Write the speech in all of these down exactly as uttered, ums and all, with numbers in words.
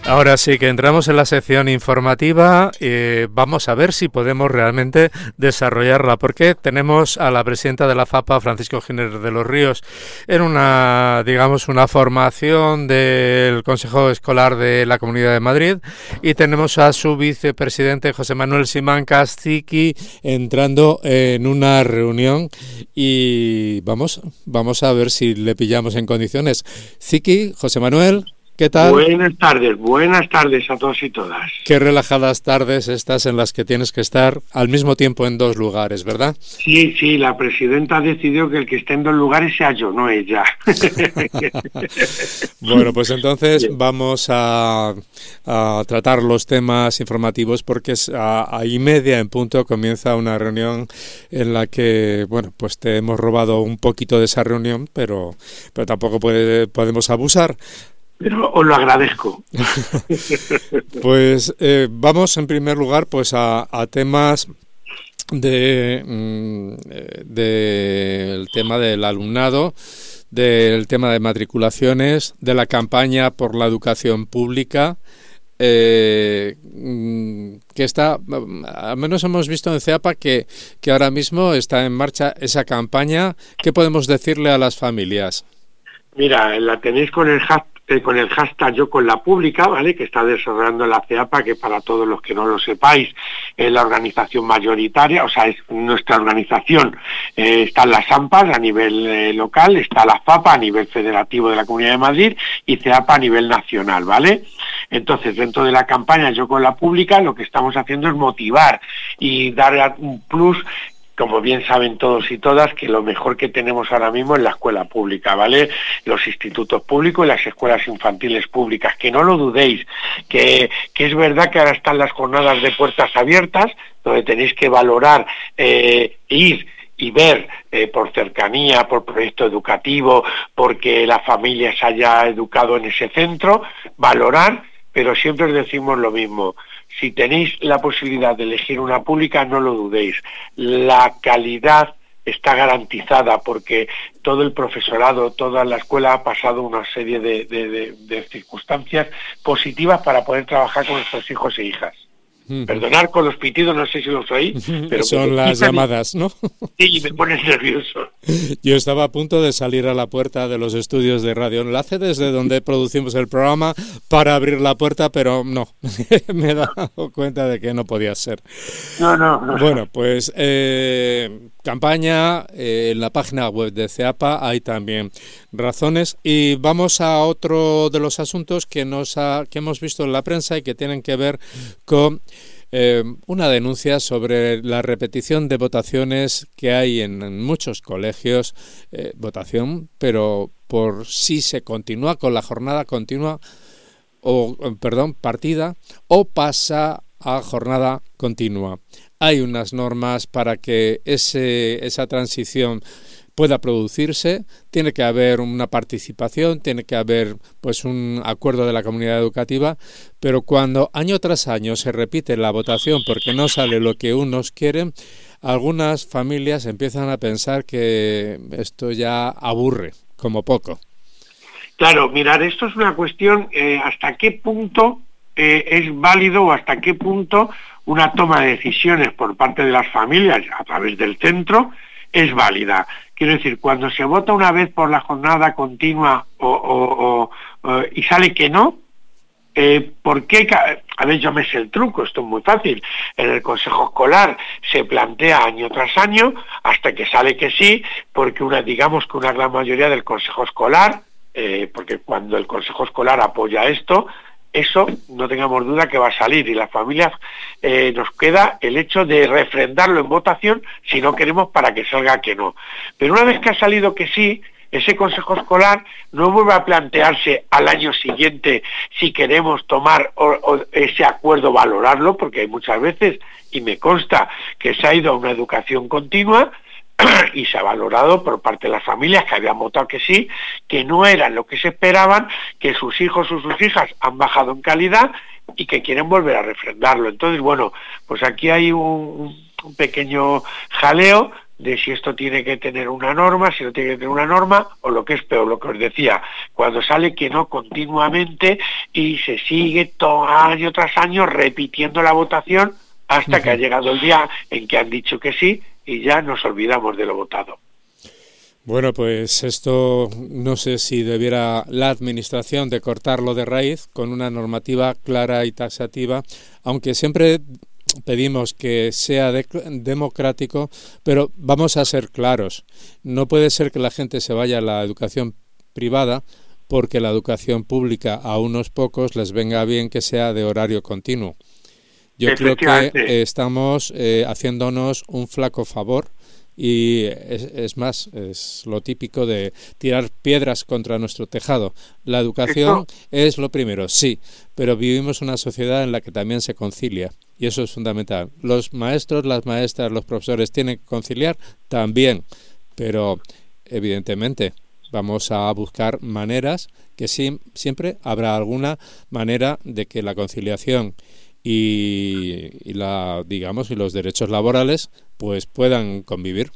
Ahora sí que entramos en la sección informativa y vamos a ver si podemos realmente desarrollarla, porque tenemos a la presidenta de la FAPA, Francisco Giner de los Ríos, en una, digamos, una formación del Consejo Escolar de la Comunidad de Madrid, y tenemos a su vicepresidente, José Manuel Simancas Ziqui, entrando en una reunión y vamos, vamos a ver si le pillamos en condiciones. Ziqui, José Manuel, ¿qué tal? Buenas tardes, buenas tardes a todos y todas. Qué relajadas tardes estas en las que tienes que estar al mismo tiempo en dos lugares, ¿verdad? Sí, sí, la presidenta decidió que el que esté en dos lugares sea yo, no ella. Bueno, pues entonces Bien. vamos a, a tratar los temas informativos, porque es a, a y media en punto comienza una reunión en la que, bueno, pues te hemos robado un poquito de esa reunión, pero, pero tampoco puede, podemos abusar. Pero os lo agradezco. Pues eh, vamos en primer lugar pues a, a temas de del de, tema del alumnado, del tema de matriculaciones, de la campaña por la educación pública, eh, que está, al menos hemos visto en CEAPA que, que ahora mismo está en marcha esa campaña. ¿Qué podemos decirle a las familias? Mira, la tenéis con el hashtag Eh, con el hashtag Yo con la Pública, ¿vale?, que está desarrollando la CEAPA, que para todos los que no lo sepáis es la organización mayoritaria, o sea, es nuestra organización. Eh, están las AMPAs a nivel eh, local, está la FAPA a nivel federativo de la Comunidad de Madrid y CEAPA a nivel nacional, ¿vale? Entonces, dentro de la campaña Yo con la Pública, lo que estamos haciendo es motivar y dar un plus. Como bien saben todos y todas, que lo mejor que tenemos ahora mismo es la escuela pública, ¿vale? Los institutos públicos y las escuelas infantiles públicas, que no lo dudéis, que, que es verdad que ahora están las jornadas de puertas abiertas, donde tenéis que valorar, eh, ir y ver eh, por cercanía, por proyecto educativo, porque la familia se haya educado en ese centro, valorar, pero siempre os decimos lo mismo. Si tenéis la posibilidad de elegir una pública, no lo dudéis. La calidad está garantizada porque todo el profesorado, toda la escuela ha pasado una serie de, de, de, de circunstancias positivas para poder trabajar con nuestros hijos e hijas. Uh-huh. Perdonar con los pitidos, no sé si los oí, pero son las llamadas, ¿no? Sí, me pones nervioso. Yo estaba a punto de salir a la puerta de los estudios de Radio Enlace, desde donde producimos el programa, para abrir la puerta, pero no, me he dado cuenta de que no podía ser. No, no, no. Bueno, pues eh, campaña eh, en la página web de CEAPA hay también razones, y vamos a otro de los asuntos que nos ha, que hemos visto en la prensa y que tienen que ver con Eh, una denuncia sobre la repetición de votaciones que hay en, en muchos colegios, eh, votación, pero por si se continúa con la jornada continua, o perdón, partida, o pasa a jornada continua. Hay unas normas para que ese, esa transición pueda producirse, tiene que haber una participación, tiene que haber pues un acuerdo de la comunidad educativa, pero cuando año tras año se repite la votación porque no sale lo que unos quieren, algunas familias empiezan a pensar que esto ya aburre, como poco. Claro, mirar, esto es una cuestión, eh, hasta qué punto eh, es válido o hasta qué punto una toma de decisiones por parte de las familias a través del centro es válida. Quiero decir, cuando se vota una vez por la jornada continua o, o, o, o y sale que no, eh, ¿por qué? A ver, yo me sé el truco, esto es muy fácil. En el Consejo Escolar se plantea año tras año hasta que sale que sí, porque una, digamos que una gran mayoría del Consejo Escolar, eh, porque cuando el Consejo Escolar apoya esto, eso no tengamos duda que va a salir, y las familias eh, nos queda el hecho de refrendarlo en votación si no queremos, para que salga que no. Pero una vez que ha salido que sí, ese consejo escolar no vuelve a plantearse al año siguiente si queremos tomar o, o ese acuerdo, valorarlo, porque hay muchas veces, y me consta, que se ha ido a una educación continua y se ha valorado por parte de las familias que habían votado que sí, que no eran lo que se esperaban, que sus hijos o sus hijas han bajado en calidad y que quieren volver a refrendarlo. Entonces, bueno, pues aquí hay un, un pequeño jaleo, de si esto tiene que tener una norma, si no tiene que tener una norma, o lo que es peor, lo que os decía, cuando sale que no continuamente y se sigue todo año tras año repitiendo la votación hasta uh-huh. que ha llegado el día en que han dicho que sí y ya nos olvidamos de lo votado. Bueno, pues esto no sé si debiera la Administración de cortarlo de raíz con una normativa clara y taxativa, aunque siempre pedimos que sea de- democrático, pero vamos a ser claros. No puede ser que la gente se vaya a la educación privada porque la educación pública a unos pocos les venga bien que sea de horario continuo. Yo creo que eh, estamos eh, haciéndonos un flaco favor. Y es, es más, es lo típico de tirar piedras contra nuestro tejado. La educación ¿Esto? es lo primero, sí, pero vivimos una sociedad en la que también se concilia y eso es fundamental. Los maestros, las maestras, los profesores tienen que conciliar también, pero evidentemente vamos a buscar maneras que sí, siempre habrá alguna manera de que la conciliación y, y la digamos y los derechos laborales pues puedan convivir.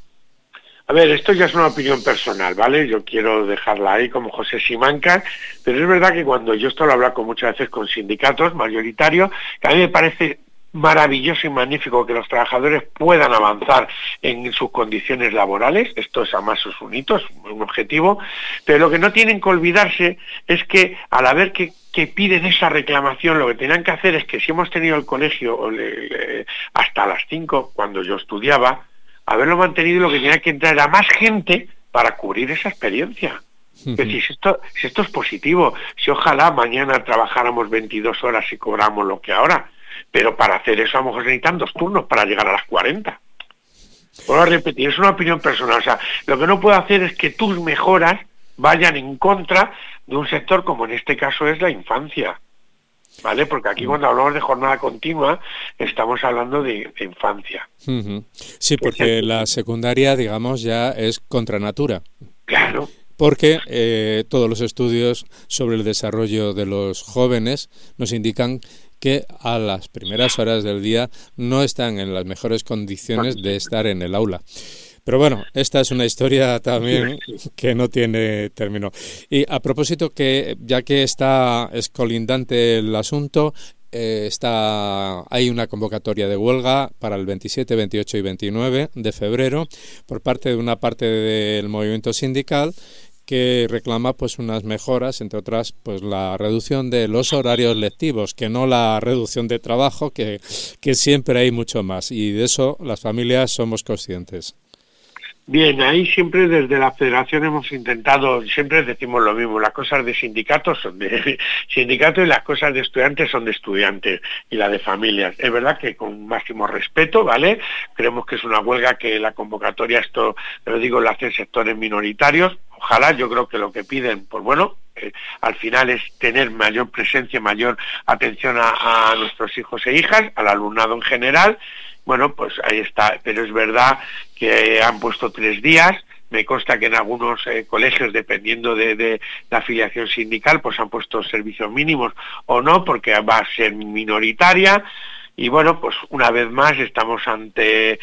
A ver, esto ya es una opinión personal, ¿vale? Yo quiero dejarla ahí como José Simancas, pero es verdad que cuando yo esto lo he hablado muchas veces con sindicatos mayoritarios, que a mí me parece maravilloso y magnífico que los trabajadores puedan avanzar en sus condiciones laborales, esto es además es un hito, es un objetivo, pero lo que no tienen que olvidarse es que al haber que, que piden esa reclamación, lo que tenían que hacer es que si hemos tenido el colegio le, le, hasta las cinco, cuando yo estudiaba, haberlo mantenido, lo que tenía que entrar era más gente para cubrir esa experiencia. Uh-huh. Es decir, si esto, si esto es positivo, si ojalá mañana trabajáramos veintidós horas y cobramos lo que ahora, pero para hacer eso a lo mejor se necesitan dos turnos para llegar a las cuarenta. Vuelvo a repetir, es una opinión personal. O sea, lo que no puedo hacer es que tus mejoras vayan en contra de un sector como en este caso es la infancia. ¿Vale? Porque aquí cuando hablamos de jornada continua estamos hablando de, de infancia. Uh-huh. Sí, porque la secundaria, digamos, ya es contra natura. Claro. Porque eh, todos los estudios sobre el desarrollo de los jóvenes nos indican que a las primeras horas del día no están en las mejores condiciones de estar en el aula. Pero bueno, esta es una historia también que no tiene término. Y a propósito, que ya que está es colindante el asunto, eh, está hay una convocatoria de huelga para el veintisiete, veintiocho y veintinueve de febrero por parte de una parte del movimiento sindical que reclama pues unas mejoras, entre otras pues la reducción de los horarios lectivos, que no la reducción de trabajo, que, que siempre hay mucho más, y de eso las familias somos conscientes. Bien, ahí siempre desde la Federación hemos intentado, siempre decimos lo mismo, las cosas de sindicatos son de sindicatos y las cosas de estudiantes son de estudiantes y la de familias. Es verdad que con máximo respeto, ¿vale? Creemos que es una huelga que la convocatoria, esto lo digo, lo hacen sectores minoritarios. Ojalá, yo creo que lo que piden, pues bueno, eh, al final es tener mayor presencia, mayor atención a, a nuestros hijos e hijas, al alumnado en general. Bueno, pues ahí está, pero es verdad que han puesto tres días, me consta que en algunos eh, colegios, dependiendo de, de la afiliación sindical, pues han puesto servicios mínimos o no, porque va a ser minoritaria, y bueno, pues una vez más estamos ante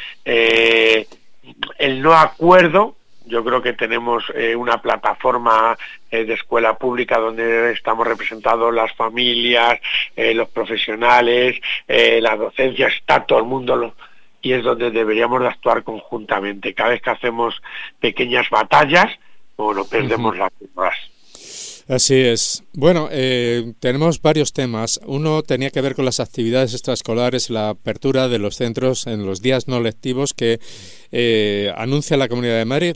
eh, el no acuerdo. Yo creo que tenemos eh, una plataforma eh, de escuela pública donde estamos representados las familias, eh, los profesionales, eh, la docencia, está todo el mundo, lo, y es donde deberíamos de actuar conjuntamente. Cada vez que hacemos pequeñas batallas, bueno, perdemos uh-huh. las guerras. Así es. Bueno, eh, tenemos varios temas. Uno tenía que ver con las actividades extraescolares y la apertura de los centros en los días no lectivos que eh, anuncia la Comunidad de Madrid.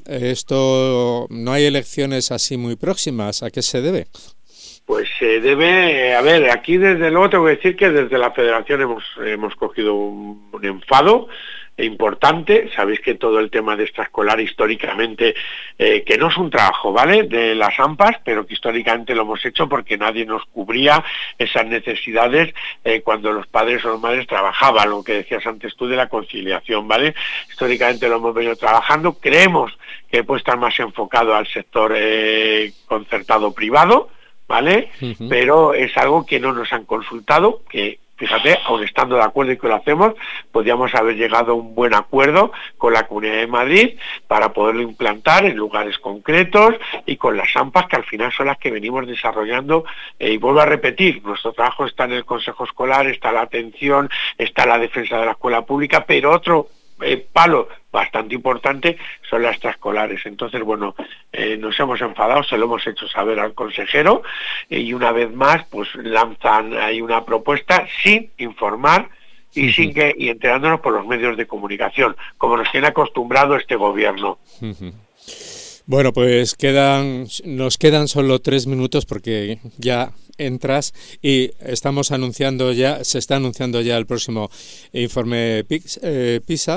Esto, no hay elecciones así muy próximas. ¿A qué se debe? Pues se debe, a ver, aquí desde luego tengo que decir que desde la Federación hemos, hemos cogido un, un enfado importante. Sabéis que todo el tema de extraescolar históricamente, eh, que no es un trabajo, ¿vale?, de las AMPAs, pero que históricamente lo hemos hecho porque nadie nos cubría esas necesidades eh, cuando los padres o las madres trabajaban, lo que decías antes tú de la conciliación, ¿vale? Históricamente lo hemos venido trabajando, creemos que puede estar más enfocado al sector eh, concertado privado, ¿vale? Uh-huh. Pero es algo que no nos han consultado, que Fíjate, aun estando de acuerdo y que lo hacemos, podríamos haber llegado a un buen acuerdo con la Comunidad de Madrid para poderlo implantar en lugares concretos y con las AMPAs, que al final son las que venimos desarrollando. Eh, y vuelvo a repetir, nuestro trabajo está en el Consejo Escolar, está la atención, está la defensa de la escuela pública, pero otro eh, palo bastante importante son las extraescolares. Entonces, bueno, eh, nos hemos enfadado, se lo hemos hecho saber al consejero eh, y una vez más, pues lanzan ahí una propuesta sin informar y uh-huh. sin que y enterándonos por los medios de comunicación, como nos tiene acostumbrado este gobierno. Uh-huh. Bueno, pues quedan, nos quedan solo tres minutos porque ya entras y estamos anunciando ya, se está anunciando ya el próximo informe PISA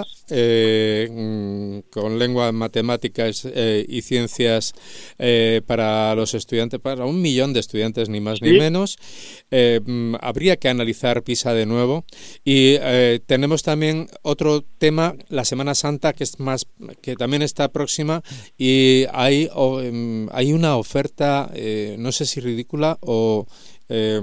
eh, con lengua, matemáticas eh, y ciencias eh, para los estudiantes, para un millón de estudiantes ni más ni ¿Sí? menos. Eh, habría que analizar PISA de nuevo y eh, tenemos también otro tema, la Semana Santa, que es más, que también está próxima y hay, o, hay una oferta, eh, no sé si ridícula o Eh,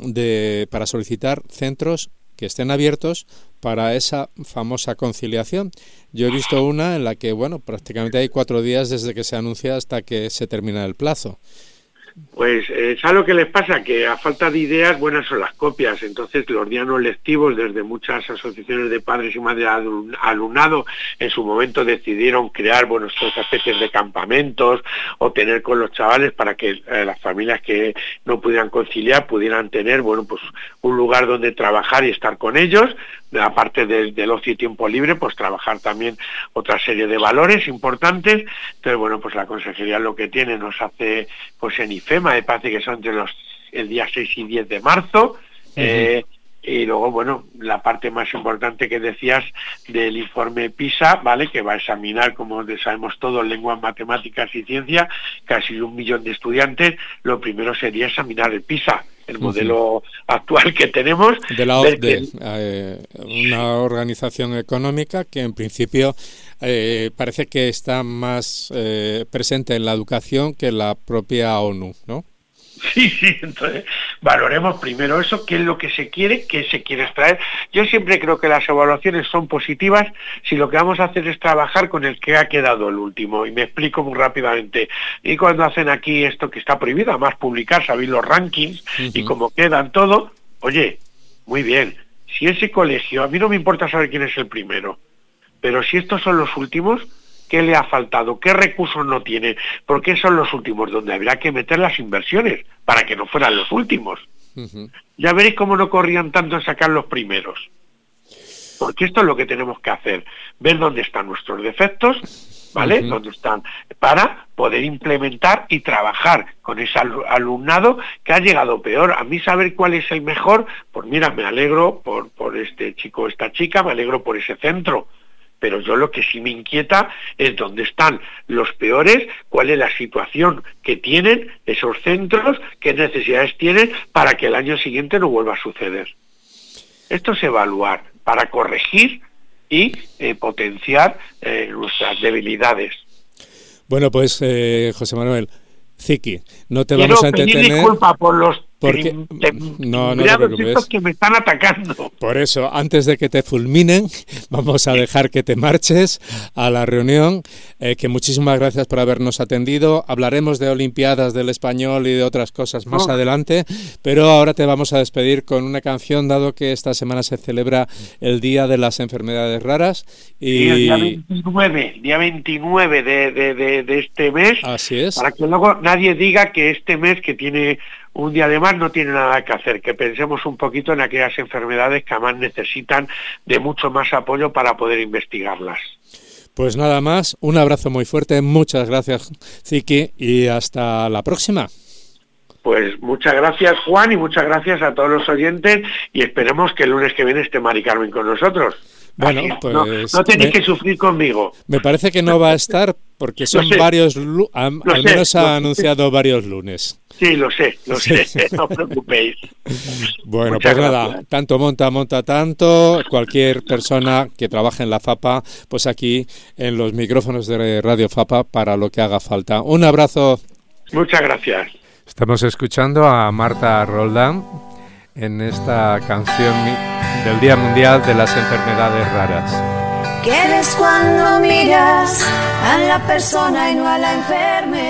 de, para solicitar centros que estén abiertos para esa famosa conciliación. Yo he visto una en la que, bueno, prácticamente hay cuatro días desde que se anuncia hasta que se termina el plazo. Pues, eh, ¿sabes lo que les pasa? Que a falta de ideas, buenas son las copias. Entonces, los días no lectivos, desde muchas asociaciones de padres y madres de alumnado, en su momento decidieron crear, bueno, estas especies de campamentos o tener con los chavales para que eh, las familias que no pudieran conciliar pudieran tener, bueno, pues un lugar donde trabajar y estar con ellos. Aparte del, del ocio y tiempo libre, pues trabajar también otra serie de valores importantes. Entonces, bueno, pues la consejería lo que tiene nos hace, pues en IFEMA, me parece que son entre los el día seis y diez de marzo, uh-huh. eh, y luego, bueno, la parte más importante que decías del informe PISA, ¿vale?, que va a examinar, como sabemos todos, lenguas, matemáticas y ciencia, casi un millón de estudiantes. Lo primero sería examinar el PISA, el modelo uh-huh. actual que tenemos. De la O C D E, eh, una organización económica que en principio eh, parece que está más eh, presente en la educación que la propia ONU, ¿no? Sí, sí, entonces valoremos primero eso, qué es lo que se quiere, qué se quiere extraer. Yo siempre creo que las evaluaciones son positivas si lo que vamos a hacer es trabajar con el que ha quedado el último, y me explico muy rápidamente. Y cuando hacen aquí esto que está prohibido, además publicar, sabéis los rankings uh-huh. y cómo quedan todo, oye, muy bien, si ese colegio, a mí no me importa saber quién es el primero, pero si estos son los últimos, ¿qué le ha faltado? ¿Qué recursos no tiene? Porque son los últimos donde habrá que meter las inversiones para que no fueran los últimos. Uh-huh. Ya veréis cómo no corrían tanto en sacar los primeros. Porque esto es lo que tenemos que hacer. Ver dónde están nuestros defectos, ¿vale? Uh-huh. Dónde están, para poder implementar y trabajar con ese alumnado que ha llegado peor. A mí saber cuál es el mejor, pues mira, me alegro por, por este chico o esta chica, me alegro por ese centro. Pero yo lo que sí me inquieta es dónde están los peores, cuál es la situación que tienen esos centros, qué necesidades tienen para que el año siguiente no vuelva a suceder. Esto es evaluar para corregir y eh, potenciar eh, nuestras debilidades. Bueno, pues eh, José Manuel, Ziki, no te Quiero vamos a entretener. Pedir disculpa por los porque te, no, no te preocupes. que me están atacando. Por eso, antes de que te fulminen, vamos a dejar que te marches a la reunión. Eh, que muchísimas gracias por habernos atendido. Hablaremos de Olimpiadas del Español y de otras cosas más oh. adelante, pero ahora te vamos a despedir con una canción, dado que esta semana se celebra el Día de las Enfermedades Raras. Y sí, el día veintinueve, día veintinueve de, de, de, de este mes. Así es. Para que luego nadie diga que este mes, que tiene un día de más, no tiene nada que hacer, que pensemos un poquito en aquellas enfermedades que además necesitan de mucho más apoyo para poder investigarlas. Pues nada más, un abrazo muy fuerte, muchas gracias, Ziki, y hasta la próxima. Pues muchas gracias, Juan, y muchas gracias a todos los oyentes, y esperemos que el lunes que viene esté Mari Carmen con nosotros. Bueno, Así, pues no, no tenéis me, que sufrir conmigo. Me parece que no va a estar porque son varios, al, al menos sé, ha anunciado sé. varios lunes. Sí, lo sé, lo sí. sé, no os preocupéis. Bueno, Muchas pues gracias. Nada, tanto monta, monta tanto, cualquier persona que trabaje en la FAPA, pues aquí en los micrófonos de Radio FAPA para lo que haga falta. Un abrazo. Muchas gracias. Estamos escuchando a Marta Roldán en esta canción del Día Mundial de las Enfermedades Raras. ¿Qué ves cuando miras a la persona y no a la enfermedad?